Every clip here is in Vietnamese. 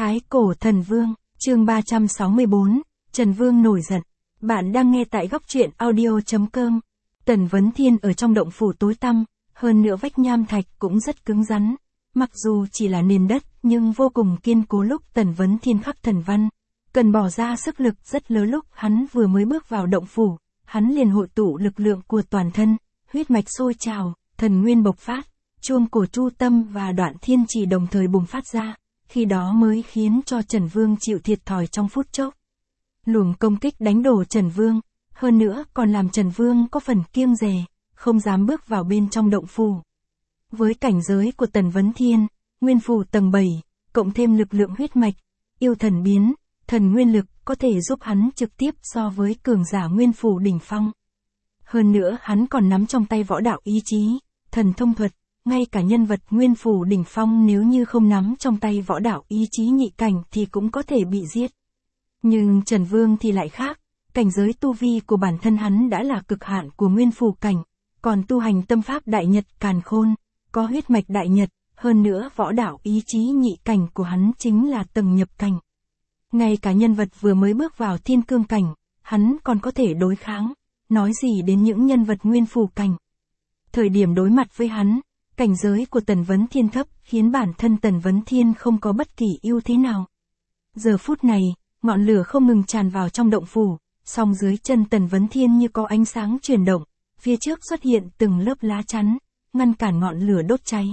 Thái cổ thần vương, chương 364, Trần Vương nổi giận. Bạn đang nghe tại góc truyện audio.com. Tần Vấn Thiên ở trong động phủ tối tăm, hơn nữa vách nham thạch cũng rất cứng rắn. Mặc dù chỉ là nền đất, nhưng vô cùng kiên cố. Lúc Tần Vấn Thiên khắc thần văn, cần bỏ ra sức lực rất lớn. Lúc hắn vừa mới bước vào động phủ, hắn liền hội tụ lực lượng của toàn thân, huyết mạch sôi trào, thần nguyên bộc phát, chuông cổ chu tâm và đoạn thiên chỉ đồng thời bùng phát ra. Khi đó mới khiến cho Trần Vương chịu thiệt thòi trong phút chốc. Luồng công kích đánh đổ Trần Vương, hơn nữa còn làm Trần Vương có phần kiêng dè, không dám bước vào bên trong động phủ. Với cảnh giới của Tần Vấn Thiên, nguyên phủ tầng 7, cộng thêm lực lượng huyết mạch, yêu thần biến, thần nguyên lực có thể giúp hắn trực tiếp so với cường giả nguyên phủ đỉnh phong. Hơn nữa hắn còn nắm trong tay võ đạo ý chí, thần thông thuật. Ngay cả nhân vật nguyên phủ đỉnh phong nếu như không nắm trong tay võ đạo ý chí nhị cảnh thì cũng có thể bị giết. Nhưng Trần Vương thì lại khác, cảnh giới tu vi của bản thân hắn đã là cực hạn của nguyên phủ cảnh, còn tu hành tâm pháp đại nhật càn khôn, có huyết mạch đại nhật, hơn nữa võ đạo ý chí nhị cảnh của hắn chính là tầng nhập cảnh. Ngay cả nhân vật vừa mới bước vào thiên cương cảnh, hắn còn có thể đối kháng, nói gì đến những nhân vật nguyên phủ cảnh. Thời điểm đối mặt với hắn, cảnh giới của Tần Vấn Thiên thấp khiến bản thân Tần Vấn Thiên không có bất kỳ ưu thế nào. Giờ phút này, ngọn lửa không ngừng tràn vào trong động phủ, song dưới chân Tần Vấn Thiên như có ánh sáng chuyển động, phía trước xuất hiện từng lớp lá chắn, ngăn cản ngọn lửa đốt cháy.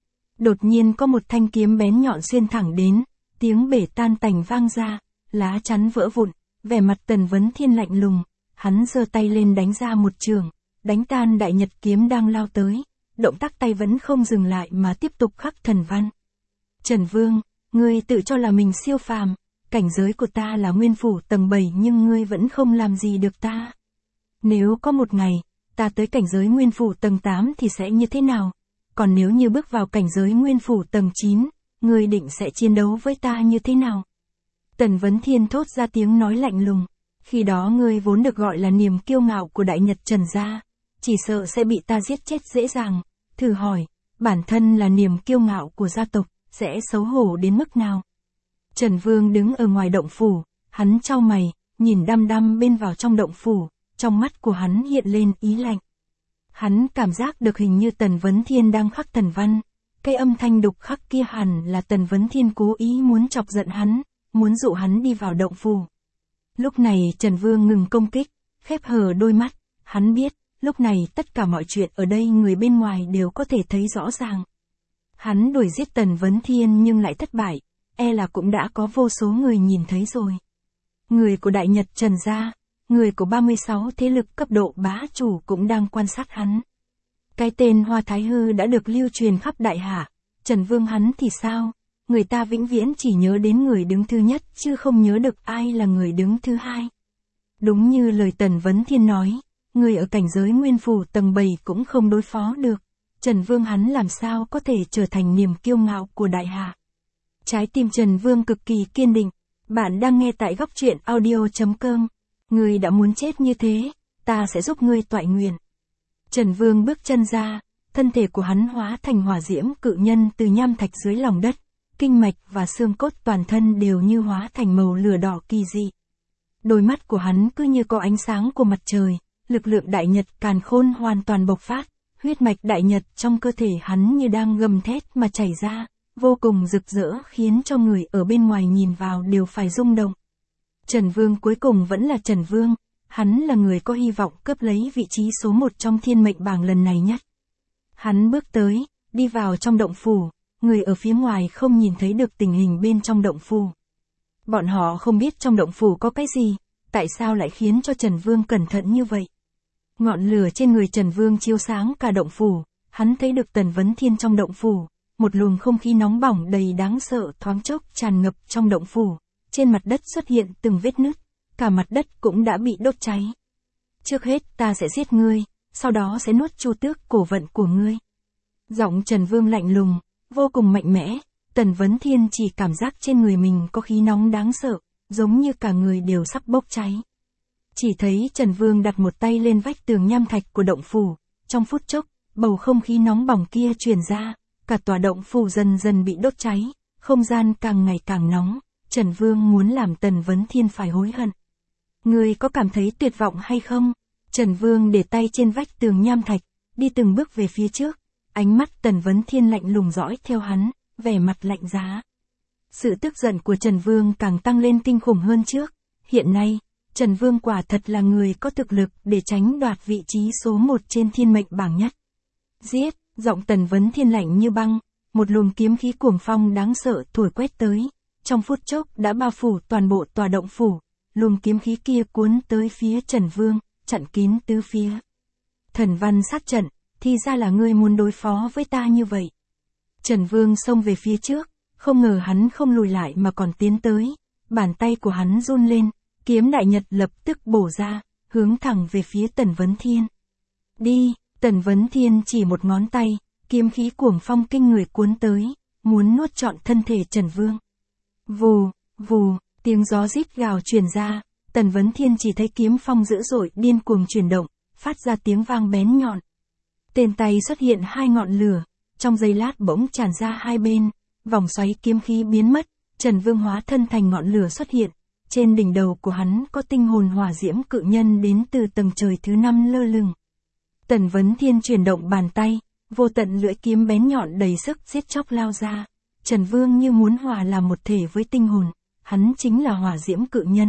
Đột nhiên có một thanh kiếm bén nhọn xuyên thẳng đến, tiếng bể tan tành vang ra, lá chắn vỡ vụn, vẻ mặt Tần Vấn Thiên lạnh lùng, hắn giơ tay lên đánh ra một chưởng, đánh tan đại nhật kiếm đang lao tới. Động tác tay vẫn không dừng lại mà tiếp tục khắc thần văn. Trần Vương, ngươi tự cho là mình siêu phàm, cảnh giới của ta là nguyên phủ tầng 7 nhưng ngươi vẫn không làm gì được ta. Nếu có một ngày, ta tới cảnh giới nguyên phủ tầng 8 thì sẽ như thế nào? Còn nếu như bước vào cảnh giới nguyên phủ tầng 9, ngươi định sẽ chiến đấu với ta như thế nào? Tần Vấn Thiên thốt ra tiếng nói lạnh lùng, khi đó ngươi vốn được gọi là niềm kiêu ngạo của đại nhật Trần gia. Chỉ sợ sẽ bị ta giết chết dễ dàng. Thử hỏi, bản thân là niềm kiêu ngạo của gia tộc, sẽ xấu hổ đến mức nào? Trần Vương đứng ở ngoài động phủ, hắn chau mày, nhìn đăm đăm bên vào trong động phủ, trong mắt của hắn hiện lên ý lạnh. Hắn cảm giác được hình như Tần Vấn Thiên đang khắc thần văn, cái âm thanh đục khắc kia hẳn là Tần Vấn Thiên cố ý muốn chọc giận hắn, muốn dụ hắn đi vào động phủ. Lúc này Trần Vương ngừng công kích, khép hờ đôi mắt, hắn biết. Lúc này tất cả mọi chuyện ở đây người bên ngoài đều có thể thấy rõ ràng. Hắn đuổi giết Tần Vấn Thiên nhưng lại thất bại, là cũng đã có vô số người nhìn thấy rồi. Người của Đại Nhật Trần gia, người của 36 thế lực cấp độ bá chủ cũng đang quan sát hắn. Cái tên Hoa Thái Hư đã được lưu truyền khắp Đại Hạ, Trần Vương hắn thì sao? Người ta vĩnh viễn chỉ nhớ đến người đứng thứ nhất chứ không nhớ được ai là người đứng thứ hai. Đúng như lời Tần Vấn Thiên nói. Người ở cảnh giới nguyên phủ tầng 7 cũng không đối phó được, Trần Vương hắn làm sao có thể trở thành niềm kiêu ngạo của Đại Hạ. Trái tim Trần Vương cực kỳ kiên định, bạn đang nghe tại góc truyện audio.com, ngươi đã muốn chết như thế, ta sẽ giúp ngươi toại nguyện. Trần Vương bước chân ra, thân thể của hắn hóa thành hỏa diễm cự nhân từ nham thạch dưới lòng đất, kinh mạch và xương cốt toàn thân đều như hóa thành màu lửa đỏ kỳ dị. Đôi mắt của hắn cứ như có ánh sáng của mặt trời. Lực lượng đại nhật càn khôn hoàn toàn bộc phát, huyết mạch đại nhật trong cơ thể hắn như đang gầm thét mà chảy ra, vô cùng rực rỡ khiến cho người ở bên ngoài nhìn vào đều phải rung động. Trần Vương cuối cùng vẫn là Trần Vương, hắn là người có hy vọng cướp lấy vị trí số 1 trong thiên mệnh bảng lần này nhất. Hắn bước tới, đi vào trong động phủ, người ở phía ngoài không nhìn thấy được tình hình bên trong động phủ. Bọn họ không biết trong động phủ có cái gì, tại sao lại khiến cho Trần Vương cẩn thận như vậy. Ngọn lửa trên người Trần Vương chiếu sáng cả động phủ, hắn thấy được Tần Vấn Thiên trong động phủ, một luồng không khí nóng bỏng đầy đáng sợ thoáng chốc tràn ngập trong động phủ, trên mặt đất xuất hiện từng vết nứt, cả mặt đất cũng đã bị đốt cháy. Trước hết ta sẽ giết ngươi, sau đó sẽ nuốt chu tước cổ vận của ngươi. Giọng Trần Vương lạnh lùng, vô cùng mạnh mẽ, Tần Vấn Thiên chỉ cảm giác trên người mình có khí nóng đáng sợ, giống như cả người đều sắp bốc cháy. Chỉ thấy Trần Vương đặt một tay lên vách tường nham thạch của động phủ, trong phút chốc, bầu không khí nóng bỏng kia truyền ra, cả tòa động phủ dần dần bị đốt cháy, không gian càng ngày càng nóng, Trần Vương muốn làm Tần Vấn Thiên phải hối hận. Ngươi có cảm thấy tuyệt vọng hay không? Trần Vương để tay trên vách tường nham thạch, đi từng bước về phía trước, ánh mắt Tần Vấn Thiên lạnh lùng dõi theo hắn, vẻ mặt lạnh giá. Sự tức giận của Trần Vương càng tăng lên kinh khủng hơn trước, hiện nay, Trần Vương quả thật là người có thực lực để tránh đoạt vị trí số 1 trên thiên mệnh bảng nhất. Giết, giọng Tần Vấn Thiên lạnh như băng, một luồng kiếm khí cuồng phong đáng sợ thổi quét tới, trong phút chốc đã bao phủ toàn bộ tòa động phủ, luồng kiếm khí kia cuốn tới phía Trần Vương, chặn kín tứ phía. Thần văn sát trận, thì ra là ngươi muốn đối phó với ta như vậy. Trần Vương xông về phía trước, không ngờ hắn không lùi lại mà còn tiến tới, bàn tay của hắn run lên, kiếm đại nhật lập tức bổ ra, hướng thẳng về phía Tần Vấn Thiên. Đi, Tần Vấn Thiên chỉ một ngón tay, kiếm khí cuồng phong kinh người cuốn tới, muốn nuốt trọn thân thể Trần Vương. Vù, vù, tiếng gió rít gào truyền ra, Tần Vấn Thiên chỉ thấy kiếm phong dữ dội điên cuồng chuyển động, phát ra tiếng vang bén nhọn. Tên tay xuất hiện hai ngọn lửa, trong giây lát bỗng tràn ra hai bên, vòng xoáy kiếm khí biến mất, Trần Vương hóa thân thành ngọn lửa xuất hiện, trên đỉnh đầu của hắn có tinh hồn hỏa diễm cự nhân đến từ tầng trời thứ 5 lơ lửng. Tần Vấn Thiên chuyển động bàn tay, vô tận lưỡi kiếm bén nhọn đầy sức giết chóc lao ra, Trần Vương như muốn hòa làm một thể với tinh hồn, hắn chính là hỏa diễm cự nhân.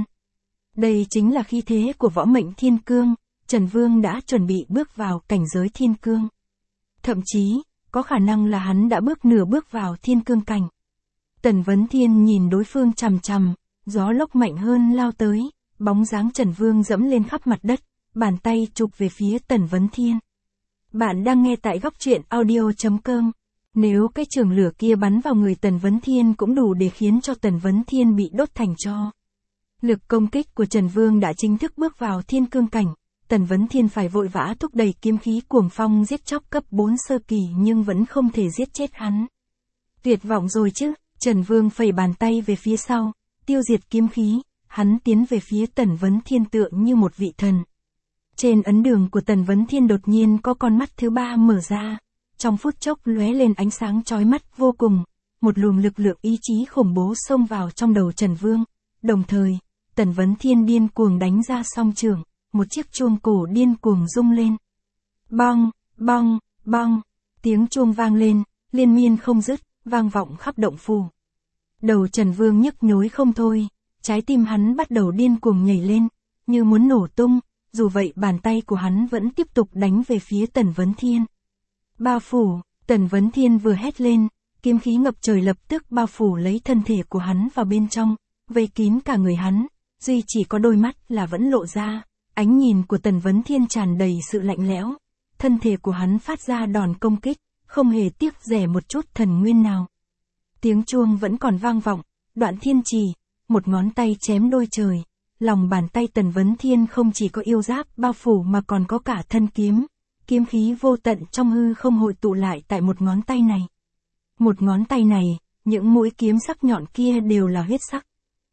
Đây chính là khí thế của võ mệnh thiên cương, Trần Vương đã chuẩn bị bước vào cảnh giới thiên cương. Thậm chí, có khả năng là hắn đã nửa bước vào thiên cương cảnh. Tần Vấn Thiên nhìn đối phương chằm chằm, gió lốc mạnh hơn lao tới, bóng dáng Trần Vương dẫm lên khắp mặt đất, bàn tay chụp về phía Tần Vấn Thiên. Bạn đang nghe tại góc truyện audio.com. Nếu cái trường lửa kia bắn vào người Tần Vấn Thiên cũng đủ để khiến cho Tần Vấn Thiên bị đốt thành tro. Lực công kích của Trần Vương đã chính thức bước vào thiên cương cảnh, Tần Vấn Thiên phải vội vã thúc đẩy kiếm khí cuồng phong giết chóc cấp 4 sơ kỳ nhưng vẫn không thể giết chết hắn. Tuyệt vọng rồi chứ, Trần Vương phẩy bàn tay về phía sau, tiêu diệt kiếm khí, hắn tiến về phía Tần Vấn Thiên tựa như một vị thần. Trên ấn đường của Tần Vấn Thiên đột nhiên có con mắt thứ 3 mở ra, trong phút chốc lóe lên ánh sáng chói mắt vô cùng, một luồng lực lượng ý chí khủng bố xông vào trong đầu Trần Vương, đồng thời, Tần Vấn Thiên điên cuồng đánh ra song trường, một chiếc chuông cổ điên cuồng rung lên. Bong, bong, bong, tiếng chuông vang lên, liên miên không dứt, vang vọng khắp động phủ. Đầu Trần Vương nhức nhối không thôi, trái tim hắn bắt đầu điên cuồng nhảy lên, như muốn nổ tung, dù vậy bàn tay của hắn vẫn tiếp tục đánh về phía Tần Vấn Thiên. Bao phủ, Tần Vấn Thiên vừa hét lên, kiếm khí ngập trời lập tức bao phủ lấy thân thể của hắn vào bên trong, vây kín cả người hắn, duy chỉ có đôi mắt là vẫn lộ ra, ánh nhìn của Tần Vấn Thiên tràn đầy sự lạnh lẽo, thân thể của hắn phát ra đòn công kích, không hề tiếc rẻ một chút thần nguyên nào. Tiếng chuông vẫn còn vang vọng, Đoạn Thiên Trì, một ngón tay chém đôi trời, lòng bàn tay Tần Vấn Thiên không chỉ có yêu giáp bao phủ mà còn có cả thân kiếm, kiếm khí vô tận trong hư không hội tụ lại tại một ngón tay này. Một ngón tay này, những mũi kiếm sắc nhọn kia đều là huyết sắc.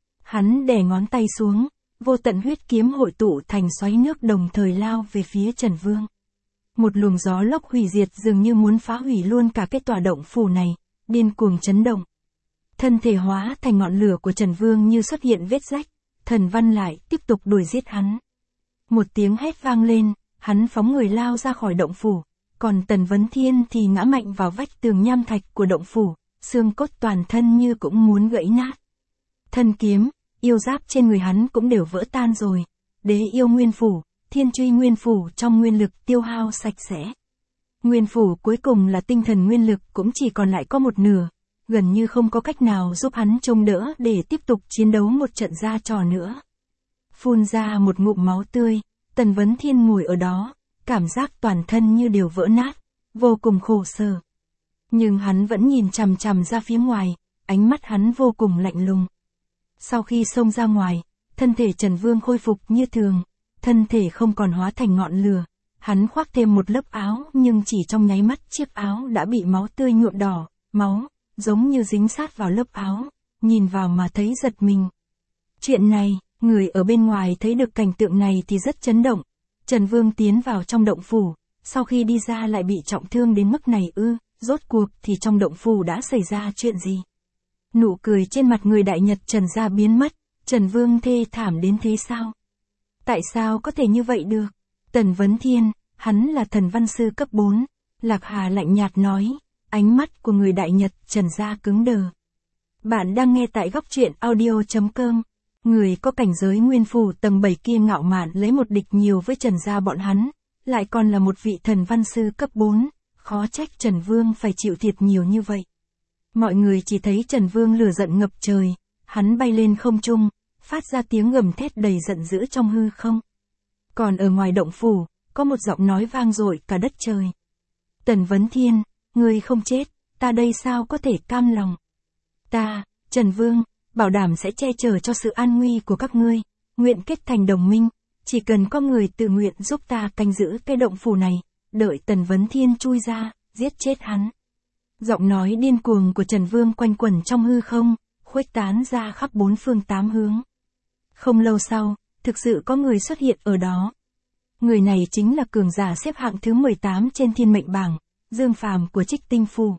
Hắn đè ngón tay xuống, vô tận huyết kiếm hội tụ thành xoáy nước đồng thời lao về phía Trần Vương. Một luồng gió lốc hủy diệt dường như muốn phá hủy luôn cả cái tòa động phủ này, điên cuồng chấn động. Thân thể hóa thành ngọn lửa của Trần Vương như xuất hiện vết rách, thần văn lại tiếp tục đuổi giết hắn. Một tiếng hét vang lên, hắn phóng người lao ra khỏi động phủ, còn Tần Vấn Thiên thì ngã mạnh vào vách tường nham thạch của động phủ, xương cốt toàn thân như cũng muốn gãy nát. Thân kiếm, yêu giáp trên người hắn cũng đều vỡ tan rồi, đế yêu nguyên phủ, thiên truy nguyên phủ trong nguyên lực tiêu hao sạch sẽ. Nguyên phủ cuối cùng là tinh thần nguyên lực cũng chỉ còn lại có một nửa, gần như không có cách nào giúp hắn chống đỡ để tiếp tục chiến đấu một trận ra trò nữa. Phun ra một ngụm máu tươi, Tần Vấn Thiên ngồi ở đó, cảm giác toàn thân như đều vỡ nát, vô cùng khổ sở. Nhưng hắn vẫn nhìn chằm chằm ra phía ngoài, ánh mắt hắn vô cùng lạnh lùng. Sau khi xông ra ngoài, thân thể Trần Vương khôi phục như thường, thân thể không còn hóa thành ngọn lửa, hắn khoác thêm một lớp áo nhưng chỉ trong nháy mắt chiếc áo đã bị máu tươi nhuộm đỏ, máu, giống như dính sát vào lớp áo, nhìn vào mà thấy giật mình. Chuyện này, người ở bên ngoài thấy được cảnh tượng này thì rất chấn động, Trần Vương tiến vào trong động phủ, sau khi đi ra lại bị trọng thương đến mức này ư, rốt cuộc thì trong động phủ đã xảy ra chuyện gì? Nụ cười trên mặt người đại Nhật Trần gia biến mất, Trần Vương thê thảm đến thế sao? Tại sao có thể như vậy được? Tần Vấn Thiên, hắn là thần văn sư cấp 4, Lạc Hà lạnh nhạt nói, ánh mắt của người đại Nhật Trần gia cứng đờ. Bạn đang nghe tại góc truyện audio.com. Người có cảnh giới nguyên phủ tầng 7 kia ngạo mạn lấy một địch nhiều với Trần gia bọn hắn, lại còn là một vị thần văn sư cấp 4, khó trách Trần Vương phải chịu thiệt nhiều như vậy. Mọi người chỉ thấy Trần Vương lửa giận ngập trời, hắn bay lên không trung, phát ra tiếng gầm thét đầy giận dữ trong hư không. Còn ở ngoài động phủ, có một giọng nói vang dội cả đất trời. Tần Vấn Thiên, ngươi không chết, ta đây sao có thể cam lòng. Ta, Trần Vương, bảo đảm sẽ che chở cho sự an nguy của các ngươi, nguyện kết thành đồng minh, chỉ cần có người tự nguyện giúp ta canh giữ cái động phủ này, đợi Tần Vấn Thiên chui ra, giết chết hắn. Giọng nói điên cuồng của Trần Vương quanh quẩn trong hư không, khuếch tán ra khắp 4 phương 8 hướng. Không lâu sau, thực sự có người xuất hiện ở đó. Người này chính là cường giả xếp hạng thứ 18 trên thiên mệnh bảng, Dương Phàm của Trích Tinh Phủ.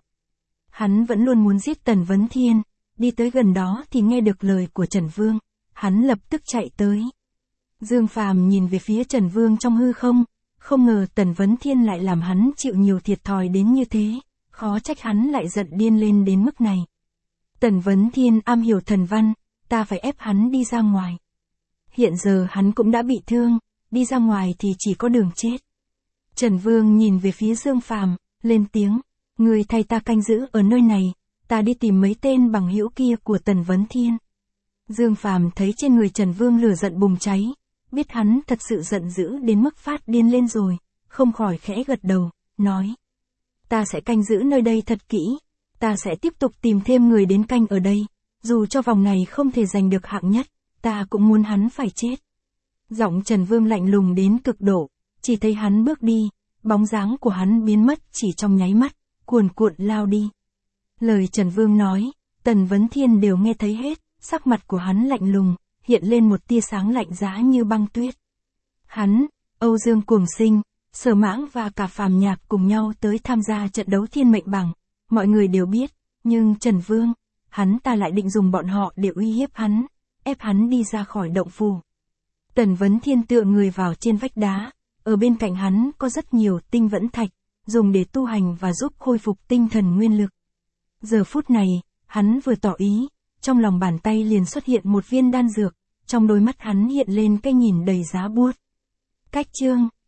Hắn vẫn luôn muốn giết Tần Vấn Thiên, đi tới gần đó thì nghe được lời của Trần Vương, hắn lập tức chạy tới. Dương Phàm nhìn về phía Trần Vương trong hư không, không ngờ Tần Vấn Thiên lại làm hắn chịu nhiều thiệt thòi đến như thế, khó trách hắn lại giận điên lên đến mức này. Tần Vấn Thiên am hiểu thần văn, ta phải ép hắn đi ra ngoài. Hiện giờ hắn cũng đã bị thương, đi ra ngoài thì chỉ có đường chết. Trần Vương nhìn về phía Dương Phàm, lên tiếng, người thay ta canh giữ ở nơi này, ta đi tìm mấy tên bằng hữu kia của Tần Vấn Thiên. Dương Phàm thấy trên người Trần Vương lửa giận bùng cháy, biết hắn thật sự giận dữ đến mức phát điên lên rồi, không khỏi khẽ gật đầu, nói. Ta sẽ canh giữ nơi đây thật kỹ, ta sẽ tiếp tục tìm thêm người đến canh ở đây, dù cho vòng này không thể giành được hạng nhất, ta cũng muốn hắn phải chết. Giọng Trần Vương lạnh lùng đến cực độ, chỉ thấy hắn bước đi, bóng dáng của hắn biến mất chỉ trong nháy mắt, cuồn cuộn lao đi. Lời Trần Vương nói, Tần Vấn Thiên đều nghe thấy hết, sắc mặt của hắn lạnh lùng, hiện lên một tia sáng lạnh giá như băng tuyết. Hắn, Âu Dương Cuồng Sinh, Sở Mãng và cả Phàm Nhạc cùng nhau tới tham gia trận đấu thiên mệnh bảng, mọi người đều biết, nhưng Trần Vương, hắn ta lại định dùng bọn họ để uy hiếp hắn, ép hắn đi ra khỏi động phủ. Tần Vấn Thiên tựa người vào trên vách đá, ở bên cạnh hắn có rất nhiều tinh vẫn thạch, dùng để tu hành và giúp khôi phục tinh thần nguyên lực. Giờ phút này, hắn vừa tỏ ý, trong lòng bàn tay liền xuất hiện một viên đan dược, trong đôi mắt hắn hiện lên cái nhìn đầy giá buốt. Cách chương